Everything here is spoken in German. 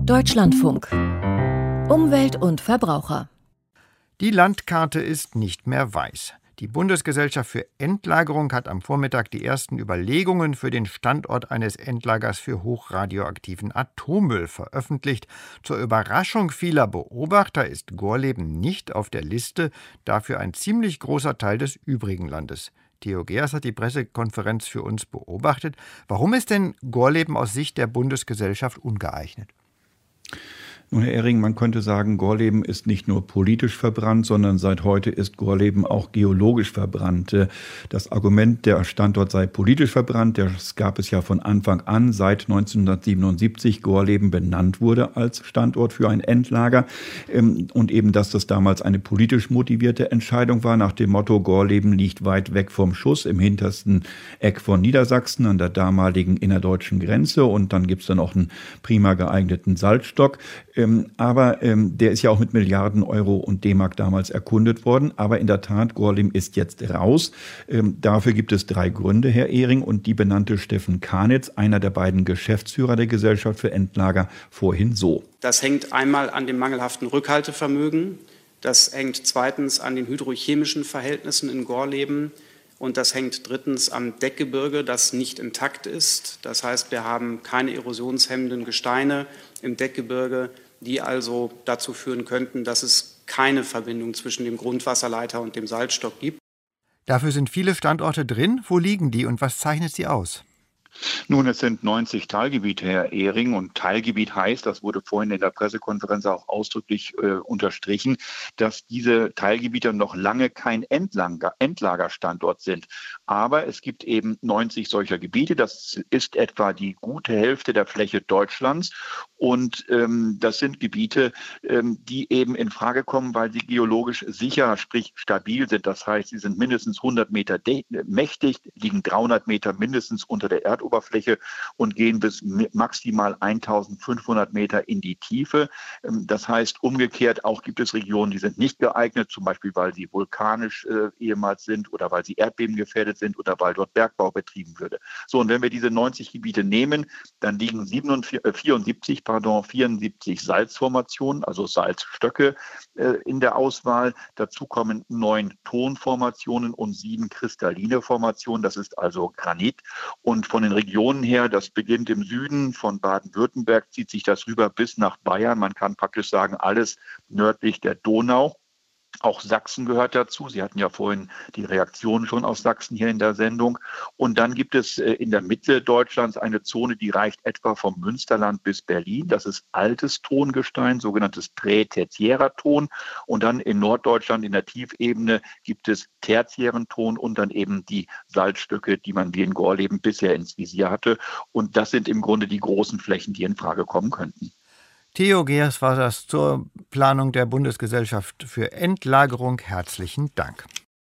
Deutschlandfunk. Umwelt und Verbraucher. Die Landkarte ist nicht mehr weiß. Die Bundesgesellschaft für Endlagerung hat am Vormittag die ersten Überlegungen für den Standort eines Endlagers für hochradioaktiven Atommüll veröffentlicht. Zur Überraschung vieler Beobachter ist Gorleben nicht auf der Liste, dafür ein ziemlich großer Teil des übrigen Landes. Theo Geers hat die Pressekonferenz für uns beobachtet. Warum ist denn Gorleben aus Sicht der Bundesgesellschaft ungeeignet? Nun, Herr Ehring, man könnte sagen, Gorleben ist nicht nur politisch verbrannt, sondern seit heute ist Gorleben auch geologisch verbrannt. Das Argument, der Standort sei politisch verbrannt, das gab es ja von Anfang an, seit 1977 Gorleben benannt wurde als Standort für ein Endlager. Und eben, dass das damals eine politisch motivierte Entscheidung war, nach dem Motto, Gorleben liegt weit weg vom Schuss, im hintersten Eck von Niedersachsen, an der damaligen innerdeutschen Grenze. Und dann gibt's dann auch einen prima geeigneten Salzstock. Aber der ist ja auch mit Milliarden Euro und D-Mark damals erkundet worden. Aber in der Tat, Gorleben ist jetzt raus. Dafür gibt es 3 Gründe, Herr Ehring. Und die benannte Steffen Kanitz, einer der beiden Geschäftsführer der Gesellschaft für Endlager, vorhin so. Das hängt einmal an dem mangelhaften Rückhaltevermögen. Das hängt zweitens an den hydrochemischen Verhältnissen in Gorleben. Und das hängt drittens am Deckgebirge, das nicht intakt ist. Das heißt, wir haben keine erosionshemmenden Gesteine im Deckgebirge, die also dazu führen könnten, dass es keine Verbindung zwischen dem Grundwasserleiter und dem Salzstock gibt. Dafür sind viele Standorte drin. Wo liegen die und was zeichnet sie aus? Nun, es sind 90 Teilgebiete, Herr Ehring. Und Teilgebiet heißt, das wurde vorhin in der Pressekonferenz auch ausdrücklich unterstrichen, dass diese Teilgebiete noch lange kein Endlagerstandort sind. Aber es gibt eben 90 solcher Gebiete. Das ist etwa die gute Hälfte der Fläche Deutschlands. Und das sind Gebiete, die eben in Frage kommen, weil sie geologisch sicher, sprich stabil sind. Das heißt, sie sind mindestens 100 Meter mächtig, liegen 300 Meter mindestens unter der Erdoberfläche und gehen bis maximal 1500 Meter in die Tiefe. Das heißt, umgekehrt auch gibt es Regionen, die sind nicht geeignet, zum Beispiel, weil sie vulkanisch ehemals sind oder weil sie erdbebengefährdet sind oder weil dort Bergbau betrieben würde. So, und wenn wir diese 90 Gebiete nehmen, dann liegen 74 Salzformationen, also Salzstöcke in der Auswahl. Dazu kommen 9 Tonformationen und 7 kristalline Formationen. Das ist also Granit. Und von den Regionen her, das beginnt im Süden von Baden-Württemberg, zieht sich das rüber bis nach Bayern. Man kann praktisch sagen, alles nördlich der Donau. Auch Sachsen gehört dazu. Sie hatten ja vorhin die Reaktion schon aus Sachsen hier in der Sendung. Und dann gibt es in der Mitte Deutschlands eine Zone, die reicht etwa vom Münsterland bis Berlin. Das ist altes Tongestein, sogenanntes prätertiärer Ton. Und dann in Norddeutschland in der Tiefebene gibt es tertiären Ton und dann eben die Salzstücke, die man wie in Gorleben bisher ins Visier hatte. Und das sind im Grunde die großen Flächen, die in Frage kommen könnten. Theo Geers war das zur Planung der Bundesgesellschaft für Endlagerung. Herzlichen Dank.